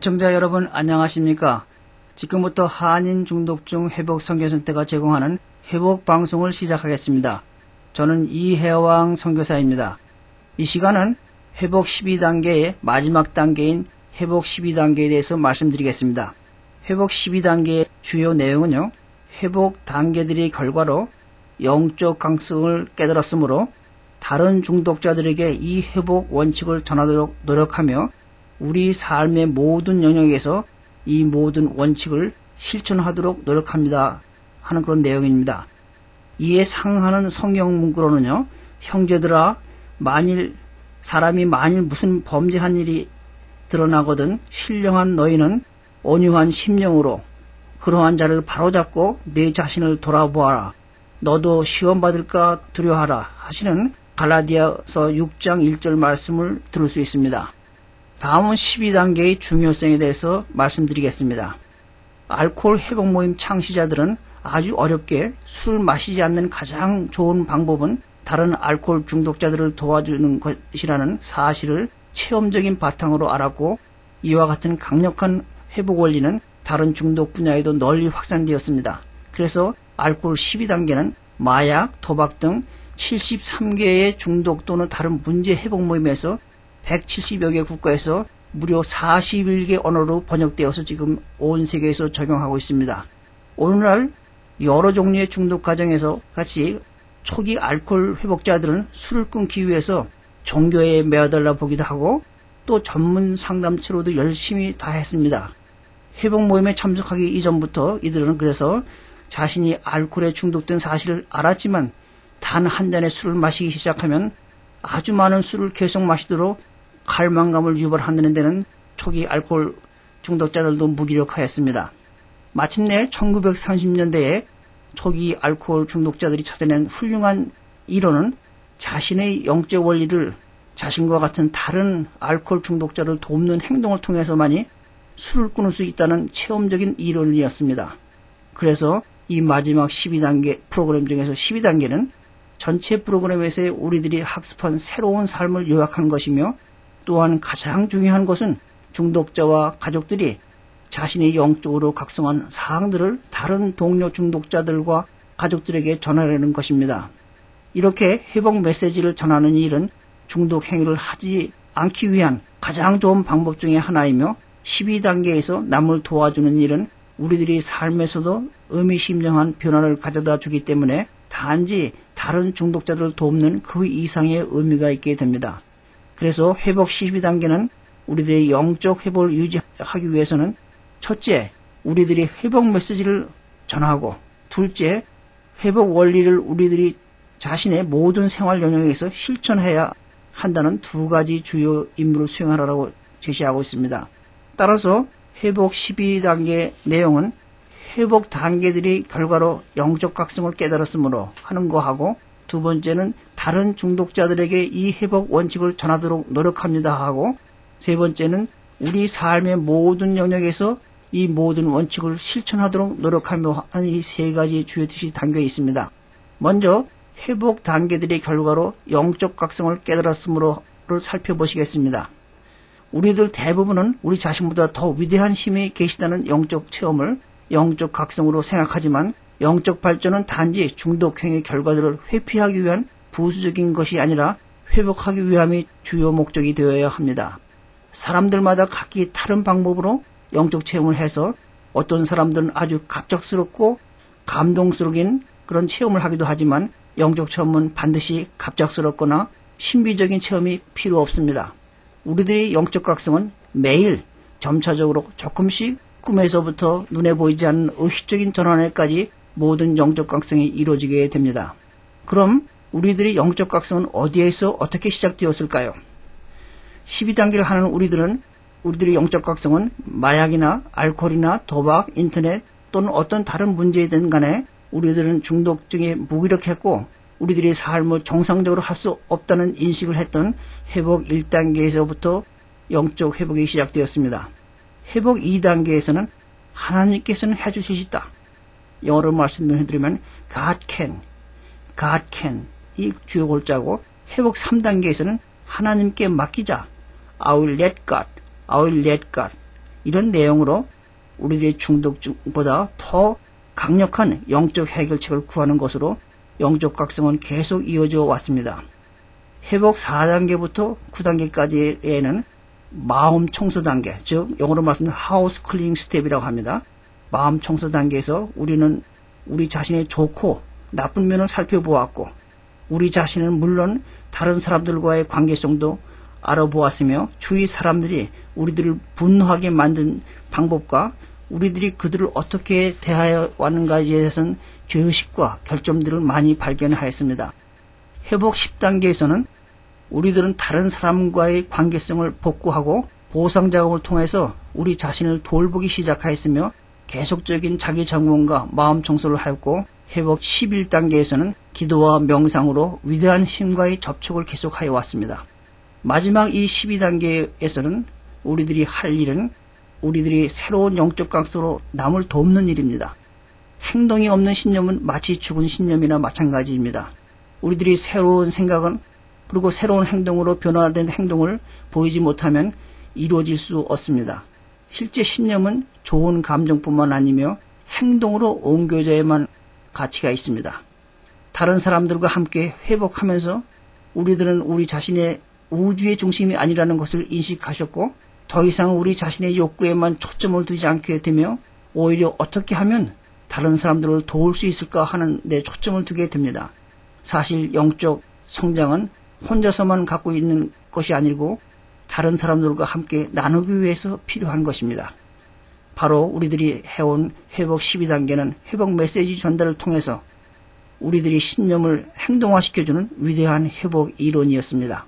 애청자 여러분 안녕하십니까? 지금부터 한인 중독증 회복 선교센터가 제공하는 회복 방송을 시작하겠습니다. 저는 이혜왕 선교사입니다. 이 시간은 회복 12단계의 마지막 단계인 회복 12단계에 대해서 말씀드리겠습니다. 회복 12단계의 주요 내용은요, 회복 단계들의 결과로 영적 강성을 깨달았으므로 다른 중독자들에게 이 회복 원칙을 전하도록 노력하며 우리 삶의 모든 영역에서 이 모든 원칙을 실천하도록 노력합니다 하는 그런 내용입니다. 이에 상하는 성경 문구로는요, 형제들아, 사람이 만일 무슨 범죄한 일이 드러나거든 신령한 너희는 온유한 심령으로 그러한 자를 바로잡고 내 자신을 돌아보아라. 너도 시험받을까 두려워하라 하시는 갈라디아서 6장 1절 말씀을 들을 수 있습니다. 다음은 12단계의 중요성에 대해서 말씀드리겠습니다. 알코올 회복 모임 창시자들은 아주 어렵게 술을 마시지 않는 가장 좋은 방법은 다른 알코올 중독자들을 도와주는 것이라는 사실을 체험적인 바탕으로 알았고, 이와 같은 강력한 회복 원리는 다른 중독 분야에도 널리 확산되었습니다. 그래서 알코올 12단계는 마약, 도박 등 73개의 중독 또는 다른 문제 회복 모임에서 170여 개 국가에서 무려 41개 언어로 번역되어서 지금 온 세계에서 적용하고 있습니다. 오늘날 여러 종류의 중독 과정에서 같이 초기 알코올 회복자들은 술을 끊기 위해서 종교에 매어달라 보기도 하고 또 전문 상담치료도 열심히 다 했습니다. 회복 모임에 참석하기 이전부터 이들은 그래서 자신이 알코올에 중독된 사실을 알았지만 단 한 잔의 술을 마시기 시작하면 아주 많은 술을 계속 마시도록 갈망감을 유발하는 데는 초기 알코올 중독자들도 무기력하였습니다. 마침내 1930년대에 초기 알코올 중독자들이 찾아낸 훌륭한 이론은 자신의 영적 원리를 자신과 같은 다른 알코올 중독자를 돕는 행동을 통해서만이 술을 끊을 수 있다는 체험적인 이론이었습니다. 그래서 이 마지막 12단계 프로그램 중에서 12단계는 전체 프로그램에서 우리들이 학습한 새로운 삶을 요약하는 것이며, 또한 가장 중요한 것은 중독자와 가족들이 자신의 영적으로 각성한 사항들을 다른 동료 중독자들과 가족들에게 전하려는 것입니다. 이렇게 회복 메시지를 전하는 일은 중독 행위를 하지 않기 위한 가장 좋은 방법 중에 하나이며, 12단계에서 남을 도와주는 일은 우리들이 삶에서도 의미심장한 변화를 가져다 주기 때문에 단지 다른 중독자들을 돕는 그 이상의 의미가 있게 됩니다. 그래서 회복 12단계는 우리들의 영적 회복을 유지하기 위해서는 첫째, 우리들이 회복 메시지를 전하고, 둘째, 회복 원리를 우리들이 자신의 모든 생활 영역에서 실천해야 한다는 두 가지 주요 임무를 수행하라고 제시하고 있습니다. 따라서 회복 12단계 내용은 회복 단계들이 결과로 영적 각성을 깨달았으므로 하는 거하고, 두 번째는 다른 중독자들에게 이 회복 원칙을 전하도록 노력합니다 하고, 세 번째는 우리 삶의 모든 영역에서 이 모든 원칙을 실천하도록 노력하며 하는 이 세 가지 주요 뜻이 담겨 있습니다. 먼저 회복 단계들의 결과로 영적 각성을 깨달았으므로를 살펴보시겠습니다. 우리들 대부분은 우리 자신보다 더 위대한 힘이 계시다는 영적 체험을 영적 각성으로 생각하지만, 영적 발전은 단지 중독행위 결과들을 회피하기 위한 부수적인 것이 아니라 회복하기 위함이 주요 목적이 되어야 합니다. 사람들마다 각기 다른 방법으로 영적 체험을 해서 어떤 사람들은 아주 갑작스럽고 감동스러운 그런 체험을 하기도 하지만, 영적 체험은 반드시 갑작스럽거나 신비적인 체험이 필요 없습니다. 우리들의 영적 각성은 매일 점차적으로 조금씩 꿈에서부터 눈에 보이지 않는 의식적인 전환에까지 모든 영적 각성이 이루어지게 됩니다. 그럼 우리들의 영적 각성은 어디에서 어떻게 시작되었을까요? 12단계를 하는 우리들의 영적 각성은 마약이나 알코올이나 도박, 인터넷 또는 어떤 다른 문제이든 간에 우리들은 중독증에 무기력했고 우리들의 삶을 정상적으로 할 수 없다는 인식을 했던 회복 1단계에서부터 영적 회복이 시작되었습니다. 회복 2단계에서는 하나님께서는 해주실 수 있다. 영어로 말씀드리면 God can 이 주요 골자고, 회복 3단계에서는 하나님께 맡기자. I will let God. 이런 내용으로 우리들의 중독보다 더 강력한 영적 해결책을 구하는 것으로 영적 각성은 계속 이어져 왔습니다. 회복 4단계부터 9단계까지에는 마음 청소 단계, 즉 영어로 말하면 하우스 클리닝 스텝이라고 합니다. 마음 청소 단계에서 우리는 우리 자신의 좋고 나쁜 면을 살펴보았고 우리 자신은 물론 다른 사람들과의 관계성도 알아보았으며 주위 사람들이 우리들을 분노하게 만든 방법과 우리들이 그들을 어떻게 대하여 왔는가에 대해서는 죄의식과 결점들을 많이 발견하였습니다. 회복 10단계에서는 우리들은 다른 사람과의 관계성을 복구하고 보상작업을 통해서 우리 자신을 돌보기 시작하였으며 계속적인 자기 점검과 마음 청소를 하였고 회복 11단계에서는 기도와 명상으로 위대한 힘과의 접촉을 계속하여 왔습니다. 마지막 이 12단계에서는 우리들이 할 일은 우리들이 새로운 영적 각성으로 남을 돕는 일입니다. 행동이 없는 신념은 마치 죽은 신념이나 마찬가지입니다. 우리들이 새로운 생각은 그리고 새로운 행동으로 변화된 행동을 보이지 못하면 이루어질 수 없습니다. 실제 신념은 좋은 감정뿐만 아니며 행동으로 옮겨져야만 가치가 있습니다. 다른 사람들과 함께 회복하면서 우리들은 우리 자신의 우주의 중심이 아니라는 것을 인식하셨고 더 이상 우리 자신의 욕구에만 초점을 두지 않게 되며 오히려 어떻게 하면 다른 사람들을 도울 수 있을까 하는 데 초점을 두게 됩니다. 사실 영적 성장은 혼자서만 갖고 있는 것이 아니고 다른 사람들과 함께 나누기 위해서 필요한 것입니다. 바로 우리들이 해온 회복 12단계는 회복 메시지 전달을 통해서 우리들이 신념을 행동화시켜주는 위대한 회복 이론이었습니다.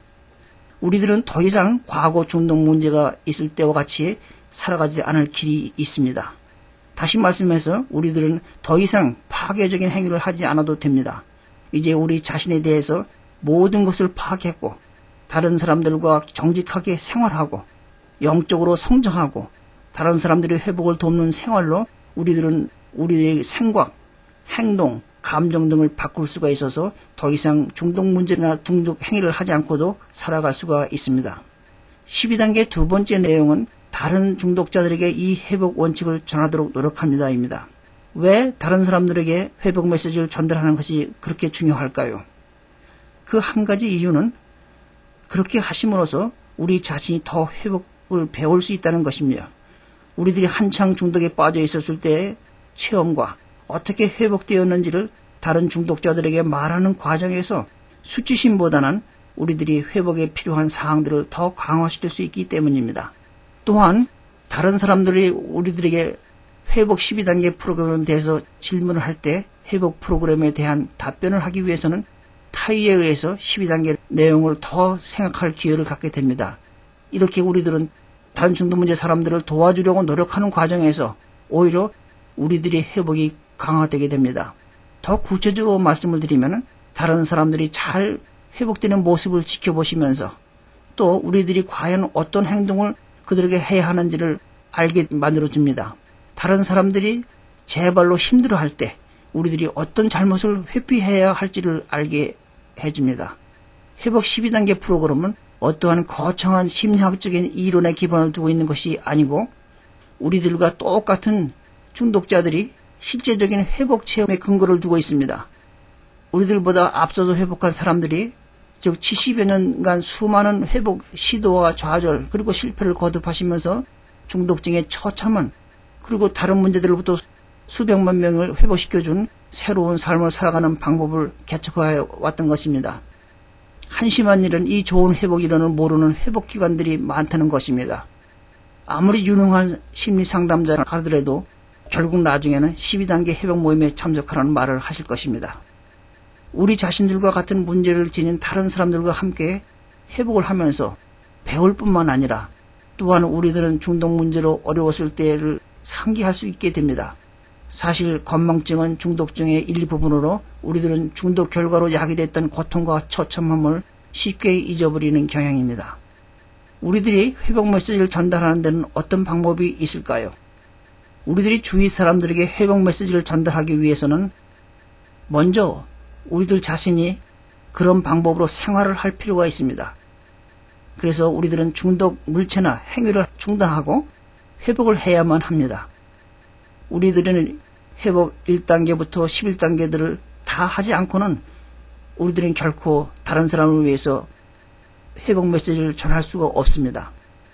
우리들은 더 이상 과거 중독 문제가 있을 때와 같이 살아가지 않을 길이 있습니다. 다시 말씀해서 우리들은 더 이상 파괴적인 행위를 하지 않아도 됩니다. 이제 우리 자신에 대해서 모든 것을 파악했고 다른 사람들과 정직하게 생활하고 영적으로 성장하고 다른 사람들의 회복을 돕는 생활로 우리들은 우리의 생각, 행동, 감정 등을 바꿀 수가 있어서 더 이상 중독 문제나 중독 행위를 하지 않고도 살아갈 수가 있습니다. 12단계 두 번째 내용은 다른 중독자들에게 이 회복 원칙을 전하도록 노력합니다입니다. 왜 다른 사람들에게 회복 메시지를 전달하는 것이 그렇게 중요할까요? 그 한 가지 이유는 그렇게 하심으로써 우리 자신이 더 회복을 배울 수 있다는 것이며 우리들이 한창 중독에 빠져 있었을 때의 체험과 어떻게 회복되었는지를 다른 중독자들에게 말하는 과정에서 수치심보다는 우리들이 회복에 필요한 사항들을 더 강화시킬 수 있기 때문입니다. 또한 다른 사람들이 우리들에게 회복 12단계 프로그램에 대해서 질문을 할 때 회복 프로그램에 대한 답변을 하기 위해서는 타의에 의해서 12단계 내용을 더 생각할 기회를 갖게 됩니다. 이렇게 우리들은 다른 중독 문제 사람들을 도와주려고 노력하는 과정에서 오히려 우리들의 회복이 강화되게 됩니다. 더 구체적으로 말씀을 드리면 다른 사람들이 잘 회복되는 모습을 지켜보시면서 또 우리들이 과연 어떤 행동을 그들에게 해야 하는지를 알게 만들어줍니다. 다른 사람들이 재발로 힘들어할 때 우리들이 어떤 잘못을 회피해야 할지를 알게 해줍니다. 회복 12단계 프로그램은 어떠한 거창한 심리학적인 이론에 기반을 두고 있는 것이 아니고 우리들과 똑같은 중독자들이 실제적인 회복 체험에 근거를 두고 있습니다. 우리들보다 앞서서 회복한 사람들이 즉 70여 년간 수많은 회복 시도와 좌절 그리고 실패를 거듭하시면서 중독증의 처참한 그리고 다른 문제들로부터 수백만 명을 회복시켜준 새로운 삶을 살아가는 방법을 개척해 왔던 것입니다. 한심한 일은 이 좋은 회복 이론을 모르는 회복기관들이 많다는 것입니다. 아무리 유능한 심리상담자를 하더라도 결국 나중에는 12단계 회복 모임에 참석하라는 말을 하실 것입니다. 우리 자신들과 같은 문제를 지닌 다른 사람들과 함께 회복을 하면서 배울 뿐만 아니라 또한 우리들은 중독 문제로 어려웠을 때를 상기할 수 있게 됩니다. 사실 건망증은 중독증의 일부분으로 우리들은 중독 결과로 야기됐던 고통과 처참함을 쉽게 잊어버리는 경향입니다. 우리들이 회복 메시지를 전달하는 데는 어떤 방법이 있을까요? 우리들이 주위 사람들에게 회복 메시지를 전달하기 위해서는 먼저 우리들 자신이 그런 방법으로 생활을 할 필요가 있습니다. 그래서 우리들은 중독 물체나 행위를 중단하고 회복을 해야만 합니다. 우리들은 회복 1단계부터 11단계들을 다 하지 않고는 우리들은 결코 다른 사람을 위해서 회복 메시지를 전할 수가 없습니다.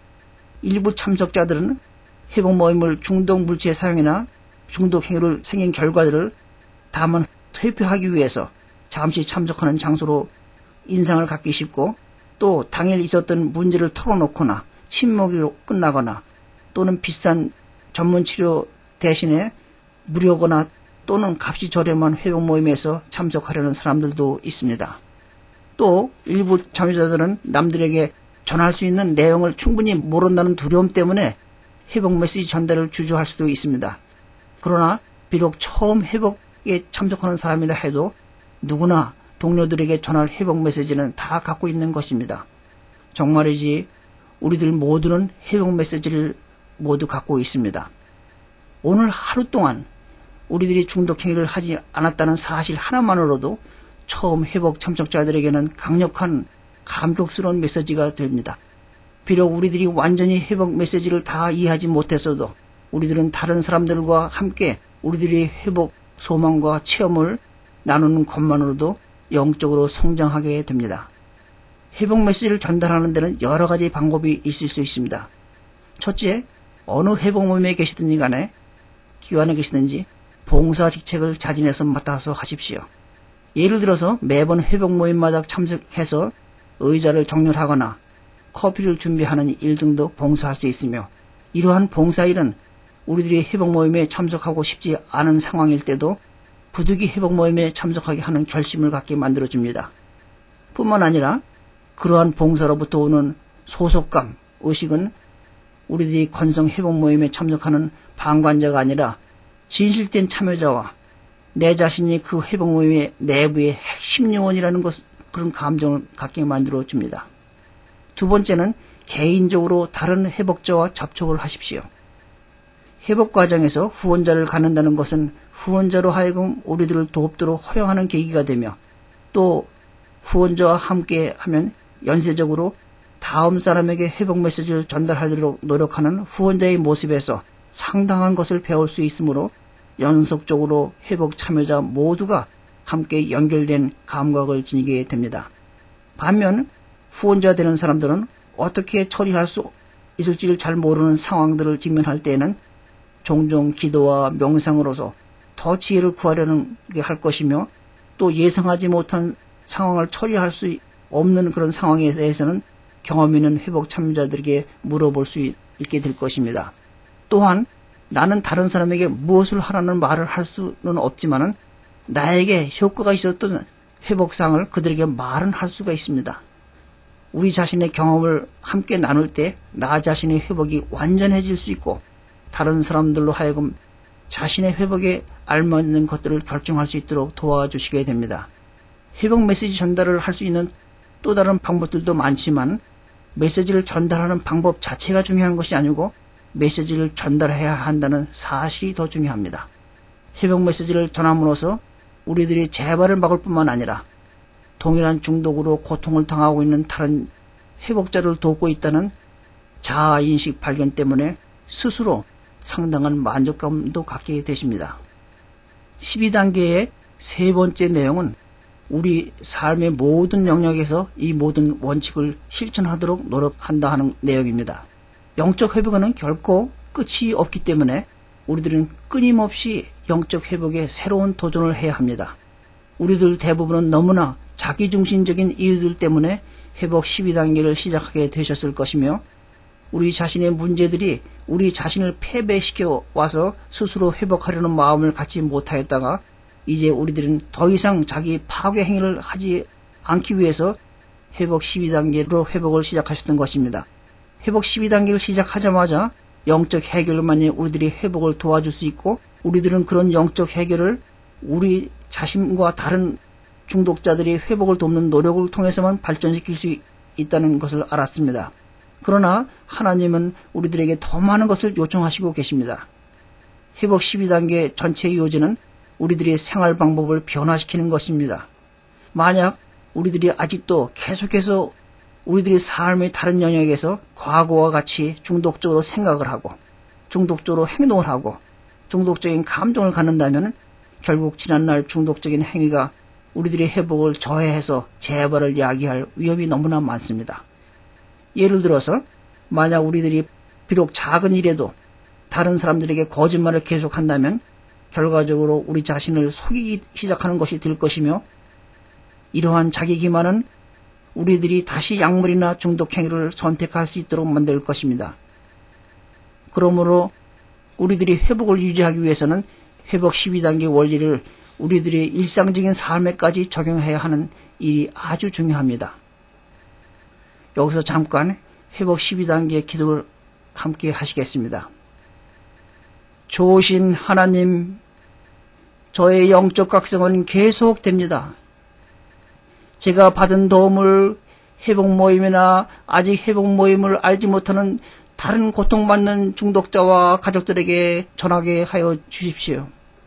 일부 참석자들은 회복 모임을 중독 물질의 사용이나 중독 행위를 생긴 결과들을 다만 퇴폐하기 위해서 잠시 참석하는 장소로 인상을 갖기 쉽고, 또 당일 있었던 문제를 털어놓거나 침묵으로 끝나거나, 또는 비싼 전문 치료 대신에 무료거나 또는 값이 저렴한 회복 모임에서 참석하려는 사람들도 있습니다. 또 일부 참여자들은 남들에게 전할 수 있는 내용을 충분히 모른다는 두려움 때문에 회복 메시지 전달을 주저할 수도 있습니다. 그러나 비록 처음 회복에 참석하는 사람이라 해도 누구나 동료들에게 전할 회복 메시지는 다 갖고 있는 것입니다. 정말이지 우리들 모두는 회복 메시지를 모두 갖고 있습니다. 오늘 하루 동안 우리들이 중독 행위를 하지 않았다는 사실 하나만으로도 처음 회복 참석자들에게는 강력한 감격스러운 메시지가 됩니다. 비록 우리들이 완전히 회복 메시지를 다 이해하지 못했어도 우리들은 다른 사람들과 함께 우리들의 회복 소망과 체험을 나누는 것만으로도 영적으로 성장하게 됩니다. 회복 메시지를 전달하는 데는 여러 가지 방법이 있을 수 있습니다. 첫째, 어느 회복 모임에 계시든지 간에 기관에 계시든지 봉사 직책을 자진해서 맡아서 하십시오. 예를 들어서 매번 회복 모임마다 참석해서 의자를 정렬하거나 커피를 준비하는 일 등도 봉사할 수 있으며, 이러한 봉사일은 우리들이 회복 모임에 참석하고 싶지 않은 상황일 때도 부득이 회복 모임에 참석하게 하는 결심을 갖게 만들어줍니다. 뿐만 아니라 그러한 봉사로부터 오는 소속감, 의식은 우리들이 건성 회복 모임에 참석하는 방관자가 아니라 진실된 참여자와 내 자신이 그 회복 모임의 내부의 핵심 요원이라는 그런 감정을 갖게 만들어줍니다. 두 번째는 개인적으로 다른 회복자와 접촉을 하십시오. 회복 과정에서 후원자를 갖는다는 것은 후원자로 하여금 우리들을 돕도록 허용하는 계기가 되며, 또 후원자와 함께 하면 연쇄적으로 다음 사람에게 회복 메시지를 전달하도록 노력하는 후원자의 모습에서 상당한 것을 배울 수 있으므로 연속적으로 회복 참여자 모두가 함께 연결된 감각을 지니게 됩니다. 반면 후원자 되는 사람들은 어떻게 처리할 수 있을지를 잘 모르는 상황들을 직면할 때에는 종종 기도와 명상으로서 더 지혜를 구하려는 게 할 것이며, 또 예상하지 못한 상황을 처리할 수 없는 그런 상황에 대해서는 경험 있는 회복 참여자들에게 물어볼 수 있게 될 것입니다. 또한 나는 다른 사람에게 무엇을 하라는 말을 할 수는 없지만은 나에게 효과가 있었던 회복상을 그들에게 말은 할 수가 있습니다. 우리 자신의 경험을 함께 나눌 때 나 자신의 회복이 완전해질 수 있고, 다른 사람들로 하여금 자신의 회복에 알맞는 것들을 결정할 수 있도록 도와주시게 됩니다. 회복 메시지 전달을 할 수 있는 또 다른 방법들도 많지만 메시지를 전달하는 방법 자체가 중요한 것이 아니고 메시지를 전달해야 한다는 사실이 더 중요합니다. 회복 메시지를 전함으로써 우리들이 재발을 막을 뿐만 아니라 동일한 중독으로 고통을 당하고 있는 다른 회복자를 돕고 있다는 자아인식 발견 때문에 스스로 상당한 만족감도 갖게 되십니다. 12단계의 세 번째 내용은 우리 삶의 모든 영역에서 이 모든 원칙을 실천하도록 노력한다 하는 내용입니다. 영적 회복에는 결코 끝이 없기 때문에 우리들은 끊임없이 영적 회복에 새로운 도전을 해야 합니다. 우리들 대부분은 너무나 자기중심적인 이유들 때문에 회복 12단계를 시작하게 되셨을 것이며, 우리 자신의 문제들이 우리 자신을 패배시켜 와서 스스로 회복하려는 마음을 갖지 못하였다가 이제 우리들은 더 이상 자기 파괴 행위를 하지 않기 위해서 회복 12단계로 회복을 시작하셨던 것입니다. 회복 12단계를 시작하자마자 영적 해결만이 우리들이 회복을 도와줄 수 있고, 우리들은 그런 영적 해결을 우리 자신과 다른 중독자들이 회복을 돕는 노력을 통해서만 발전시킬 수 있다는 것을 알았습니다. 그러나 하나님은 우리들에게 더 많은 것을 요청하시고 계십니다. 회복 12단계 전체의 요지는 우리들의 생활 방법을 변화시키는 것입니다. 만약 우리들이 아직도 계속해서 우리들의 삶의 다른 영역에서 과거와 같이 중독적으로 생각을 하고 중독적으로 행동을 하고 중독적인 감정을 갖는다면 결국 지난날 중독적인 행위가 우리들의 회복을 저해해서 재발을 야기할 위험이 너무나 많습니다. 예를 들어서 만약 우리들이 비록 작은 일에도 다른 사람들에게 거짓말을 계속한다면 결과적으로 우리 자신을 속이기 시작하는 것이 될 것이며 이러한 자기 기만은 우리들이 다시 약물이나 중독 행위를 선택할 수 있도록 만들 것입니다. 그러므로 우리들이 회복을 유지하기 위해서는 회복 12단계 원리를 우리들의 일상적인 삶에까지 적용해야 하는 일이 아주 중요합니다. 여기서 잠깐 회복 12단계 기도를 함께 하시겠습니다. 좋으신 하나님, 저의 영적 각성은 계속됩니다. 제가 받은 도움을 회복 모임이나 아직 회복 모임을 알지 못하는 다른 고통받는 중독자와 가족들에게 전하게 하여 주십시오.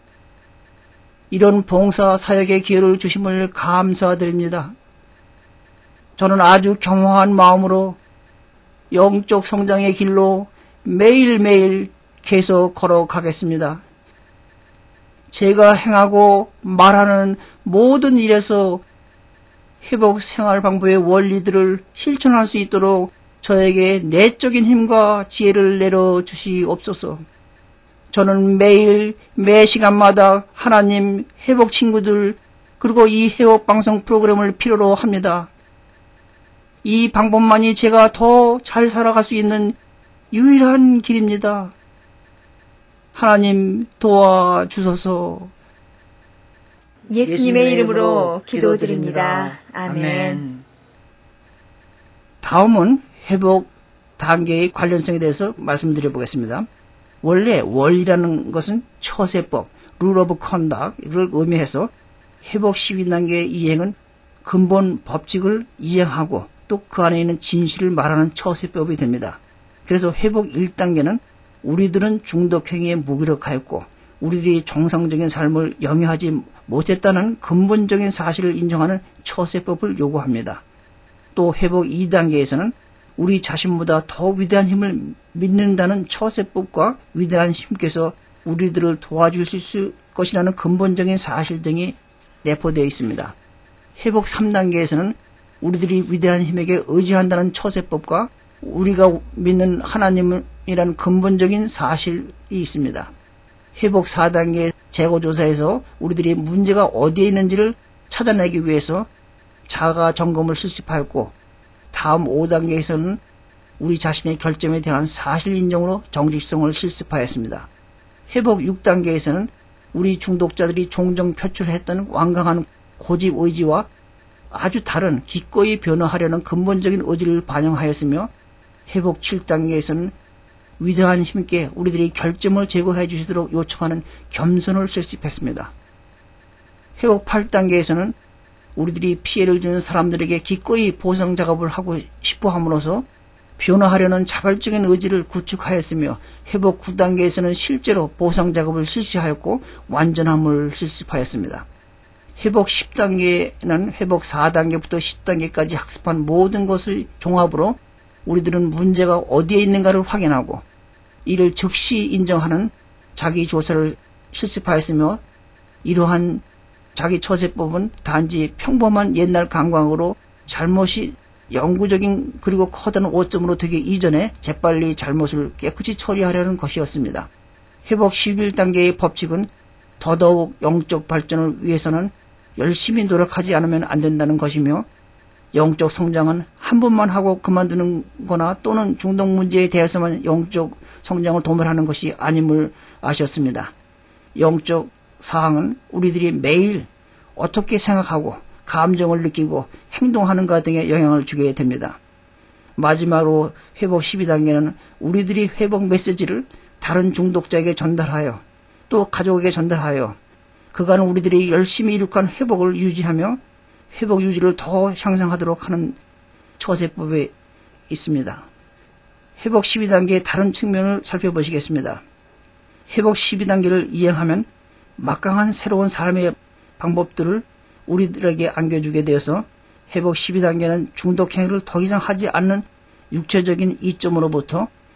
이런 봉사 사역의 기회를 주심을 감사드립니다. 저는 아주 겸허한 마음으로 영적 성장의 길로 매일매일 계속 걸어가겠습니다. 제가 행하고 말하는 모든 일에서 회복 생활 방법의 원리들을 실천할 수 있도록 저에게 내적인 힘과 지혜를 내려주시옵소서. 저는 매일 매 시간마다 하나님 회복 친구들 그리고 이 회복 방송 프로그램을 필요로 합니다. 이 방법만이 제가 더 잘 살아갈 수 있는 유일한 길입니다. 하나님 도와주소서. 예수님의 이름으로 기도드립니다. 아멘. 다음은 회복 단계의 관련성에 대해서 말씀드려 보겠습니다. 원래 원리라는 것은 처세법, rule of conduct를 의미해서 회복 12단계의 이행은 근본 법칙을 이행하고 또 그 안에 있는 진실을 말하는 처세법이 됩니다. 그래서 회복 1단계는 우리들은 중독행위에 무기력하였고 우리들이 정상적인 삶을 영위하지 못했다는 근본적인 사실을 인정하는 처세법을 요구합니다. 또 회복 2단계에서는 우리 자신보다 더 위대한 힘을 믿는다는 처세법과 위대한 힘께서 우리들을 도와주실 것이라는 근본적인 사실 등이 내포되어 있습니다. 회복 3단계에서는 우리들이 위대한 힘에게 의지한다는 처세법과 우리가 믿는 하나님이라는 근본적인 사실이 있습니다. 회복 4단계 재고조사에서 우리들이 문제가 어디에 있는지를 찾아내기 위해서 자가 점검을 실습하였고 다음 5단계에서는 우리 자신의 결점에 대한 사실 인정으로 정직성을 실습하였습니다. 회복 6단계에서는 우리 중독자들이 종종 표출했던 완강한 고집 의지와 아주 다른 기꺼이 변화하려는 근본적인 의지를 반영하였으며 회복 7단계에서는 위대한 힘께 우리들이 결점을 제거해 주시도록 요청하는 겸손을 실습했습니다. 회복 8단계에서는 우리들이 피해를 주는 사람들에게 기꺼이 보상 작업을 하고 싶어 함으로써 변화하려는 자발적인 의지를 구축하였으며 회복 9단계에서는 실제로 보상 작업을 실시하였고 완전함을 실습하였습니다. 회복 10단계는 회복 4단계부터 10단계까지 학습한 모든 것의 종합으로 우리들은 문제가 어디에 있는가를 확인하고 이를 즉시 인정하는 자기 조사를 실습하였으며 이러한 자기 처세법은 단지 평범한 옛날 감각으로 잘못이 영구적인 그리고 커다란 오점으로 되기 이전에 재빨리 잘못을 깨끗이 처리하려는 것이었습니다. 회복 11단계의 법칙은 더더욱 영적 발전을 위해서는 열심히 노력하지 않으면 안 된다는 것이며 영적 성장은 한 번만 하고 그만두는 거나 또는 중독 문제에 대해서만 영적 성장을 도모하는 것이 아님을 아셨습니다. 영적 사항은 우리들이 매일 어떻게 생각하고 감정을 느끼고 행동하는가 등에 영향을 주게 됩니다. 마지막으로 회복 12단계는 우리들이 회복 메시지를 다른 중독자에게 전달하여 또 가족에게 전달하여 그간 우리들이 열심히 이룩한 회복을 유지하며 회복 유지를 더 향상하도록 하는 처세법에 있습니다. 회복 12단계의 다른 측면을 살펴보시겠습니다. 회복 12단계를 이행하면 막강한 새로운 삶의 방법들을 우리들에게 안겨주게 되어서 회복 12단계는 중독행위를 더 이상 하지 않는 육체적인 이점으로부터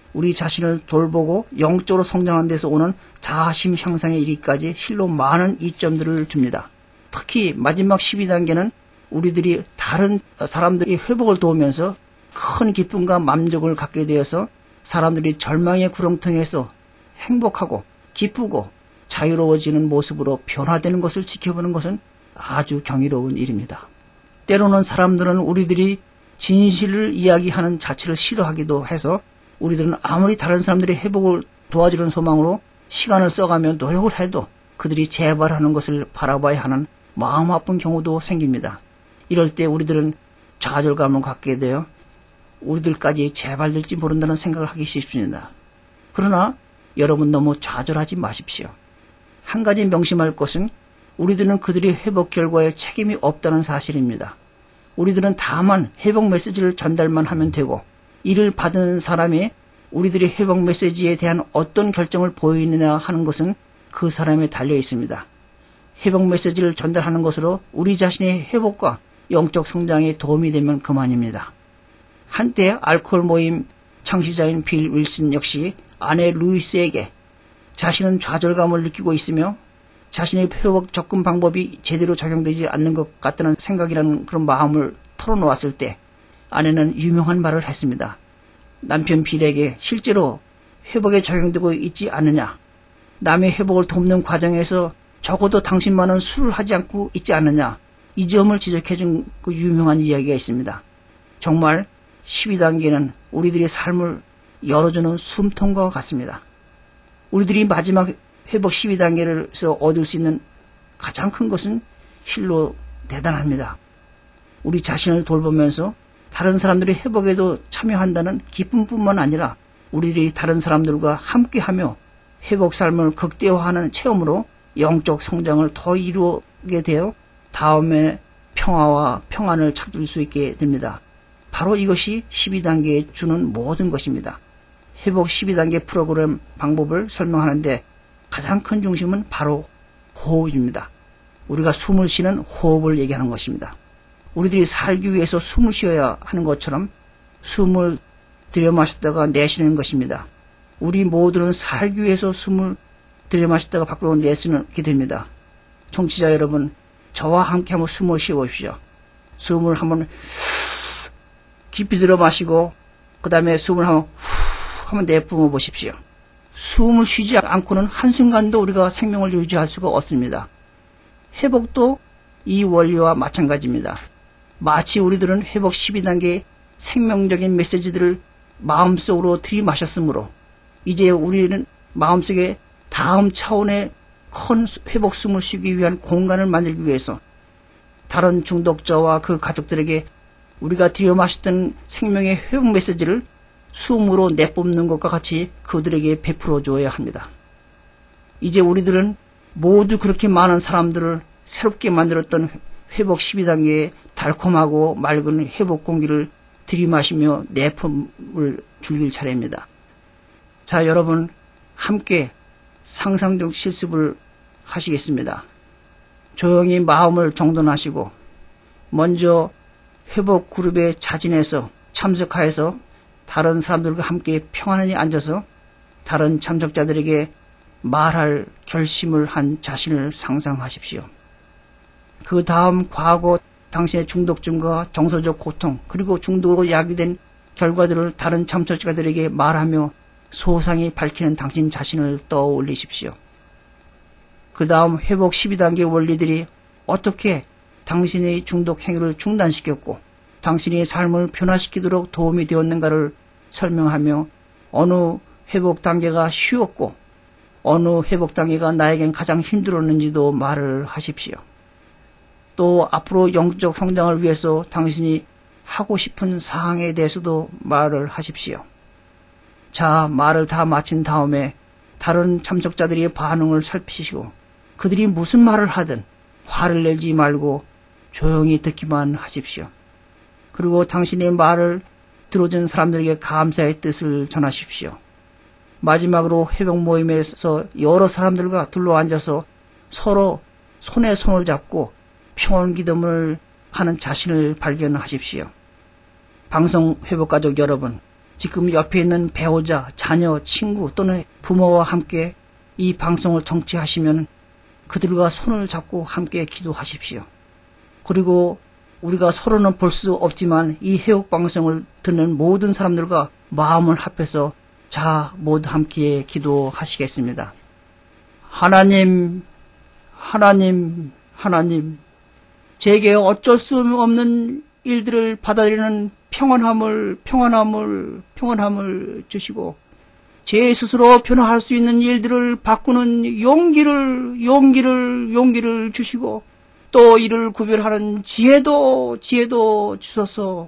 우리 자신을 돌보고 영적으로 성장하는 데서 오는 자아심 향상에 이르기까지 실로 많은 이점들을 줍니다. 특히 마지막 12단계는 우리들이 다른 사람들이 회복을 도우면서 큰 기쁨과 만족을 갖게 되어서 사람들이 절망의 구렁텅이에서 행복하고 기쁘고 자유로워지는 모습으로 변화되는 것을 지켜보는 것은 아주 경이로운 일입니다. 때로는 사람들은 우리들이 진실을 이야기하는 자체를 싫어하기도 해서 우리들은 아무리 다른 사람들의 회복을 도와주는 소망으로 시간을 써가며 노력을 해도 그들이 재발하는 것을 바라봐야 하는 마음 아픈 경우도 생깁니다. 이럴 때 우리들은 좌절감을 갖게 되어 우리들까지 재발될지 모른다는 생각을 하기 쉽습니다. 그러나 여러분 너무 좌절하지 마십시오. 한 가지 명심할 것은 우리들은 그들의 회복 결과에 책임이 없다는 사실입니다. 우리들은 다만 회복 메시지를 전달만 하면 되고 이를 받은 사람이 우리들의 회복 메시지에 대한 어떤 결정을 보이느냐 하는 것은 그 사람에 달려 있습니다. 회복 메시지를 전달하는 것으로 우리 자신의 회복과 영적 성장에 도움이 되면 그만입니다. 한때 알코올 모임 창시자인 빌 윌슨 역시 아내 루이스에게 자신은 좌절감을 느끼고 있으며 자신의 회복 접근 방법이 제대로 적용되지 않는 것 같다는 생각이라는 그런 마음을 털어놓았을 때 아내는 유명한 말을 했습니다. 남편 빌에게 실제로 회복에 적용되고 있지 않느냐, 남의 회복을 돕는 과정에서 적어도 당신만은 술을 하지 않고 있지 않느냐, 이 점을 지적해준 그 유명한 이야기가 있습니다. 정말 12단계는 우리들의 삶을 열어주는 숨통과 같습니다. 우리들이 마지막 회복 12단계에서 얻을 수 있는 가장 큰 것은 실로 대단합니다. 우리 자신을 돌보면서 다른 사람들의 회복에도 참여한다는 기쁨뿐만 아니라 우리들이 다른 사람들과 함께하며 회복 삶을 극대화하는 체험으로 영적 성장을 더 이루게 되어 다음에 평화와 평안을 찾을 수 있게 됩니다. 바로 이것이 12단계에 주는 모든 것입니다. 회복 12단계 프로그램 방법을 설명하는데 가장 큰 중심은 바로 호흡입니다. 우리가 숨을 쉬는 호흡을 얘기하는 것입니다. 우리들이 살기 위해서 숨을 쉬어야 하는 것처럼 숨을 들여마셨다가 내쉬는 것입니다. 우리 모두는 살기 위해서 숨을 들여마셨다가 밖으로 내쉬게 됩니다. 청취자 여러분, 저와 함께 한번 숨을 쉬어보십시오. 숨을 한번 깊이 들어 마시고 그 다음에 숨을 한번 내뿜어 보십시오. 숨을 쉬지 않고는 한순간도 우리가 생명을 유지할 수가 없습니다. 회복도 이 원리와 마찬가지입니다. 마치 우리들은 회복 12단계의 생명적인 메시지들을 마음속으로 들이마셨으므로 이제 우리는 마음속에 다음 차원의 큰 회복 숨을 쉬기 위한 공간을 만들기 위해서 다른 중독자와 그 가족들에게 우리가 들여마셨던 생명의 회복 메시지를 숨으로 내뿜는 것과 같이 그들에게 베풀어 줘야 합니다. 이제 우리들은 모두 그렇게 많은 사람들을 새롭게 만들었던 회복 12단계의 달콤하고 맑은 회복 공기를 들이마시며 내품을 즐길 차례입니다. 자, 여러분 함께 상상적 실습을 하시겠습니다. 조용히 마음을 정돈하시고 먼저 회복 그룹에 자진해서 참석하여서 다른 사람들과 함께 평안히 앉아서 다른 참석자들에게 말할 결심을 한 자신을 상상하십시오. 그 다음 과거 당신의 중독증과 정서적 고통 그리고 중독으로 야기된 결과들을 다른 참석자들에게 말하며 소상히 밝히는 당신 자신을 떠올리십시오. 그 다음 회복 12단계 원리들이 어떻게 당신의 중독 행위를 중단시켰고 당신의 삶을 변화시키도록 도움이 되었는가를 설명하며 어느 회복 단계가 쉬웠고 어느 회복 단계가 나에겐 가장 힘들었는지도 말을 하십시오. 또 앞으로 영적 성장을 위해서 당신이 하고 싶은 사항에 대해서도 말을 하십시오. 자, 말을 다 마친 다음에 다른 참석자들의 반응을 살피시고 그들이 무슨 말을 하든 화를 내지 말고 조용히 듣기만 하십시오. 그리고 당신의 말을 들어준 사람들에게 감사의 뜻을 전하십시오. 마지막으로 회복 모임에서 여러 사람들과 둘러앉아서 서로 손에 손을 잡고 평온 기도를 하는 자신을 발견하십시오. 방송 회복가족 여러분, 지금 옆에 있는 배우자, 자녀, 친구 또는 부모와 함께 이 방송을 청취하시면 그들과 손을 잡고 함께 기도하십시오. 그리고 우리가 서로는 볼 수 없지만 이 해옥 방송을 듣는 모든 사람들과 마음을 합해서 자 모두 함께 기도하시겠습니다. 하나님, 하나님, 하나님, 제게 어쩔 수 없는 일들을 받아들이는 평안함을 주시고 제 스스로 변화할 수 있는 일들을 바꾸는 용기를 주시고 또 이를 구별하는 지혜도 주소서.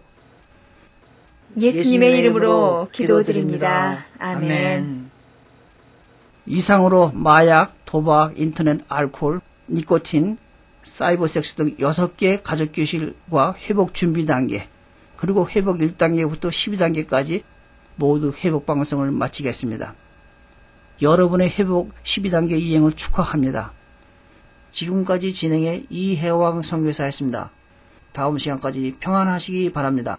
예수님의 이름으로 기도드립니다. 아멘. 이상으로 마약, 도박, 인터넷, 알코올, 니코틴, 사이버 섹스 등 6개 가족교실과 회복 준비 단계, 그리고 회복 1단계부터 12단계까지 모두 회복 방송을 마치겠습니다. 여러분의 회복 12단계 이행을 축하합니다. 지금까지 진행해 이혜왕 선교사였습니다. 다음 시간까지 평안하시기 바랍니다.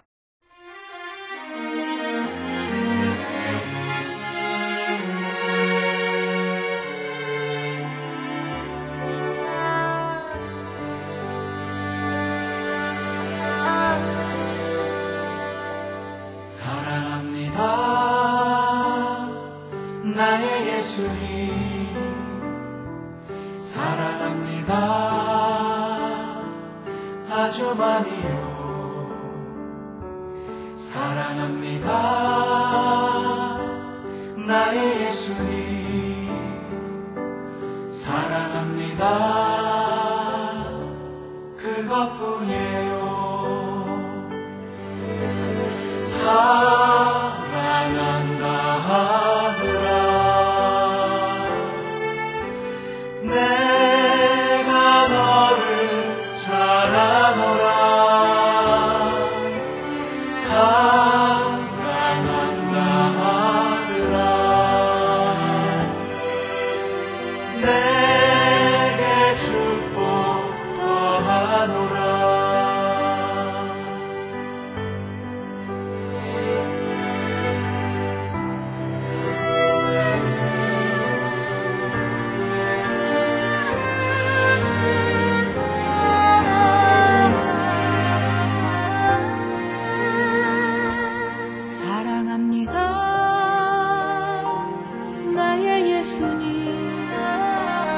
나의 예수님 사랑합니다. 아주 많이요. 사랑합니다. 나의 예수님 사랑합니다. 그것뿐이에요. 사랑한다 하더라. 내가 너를 잘 아노라. 사랑한다 하더라. 내게 축복 더하노라.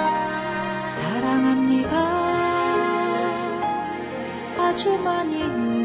아주 많이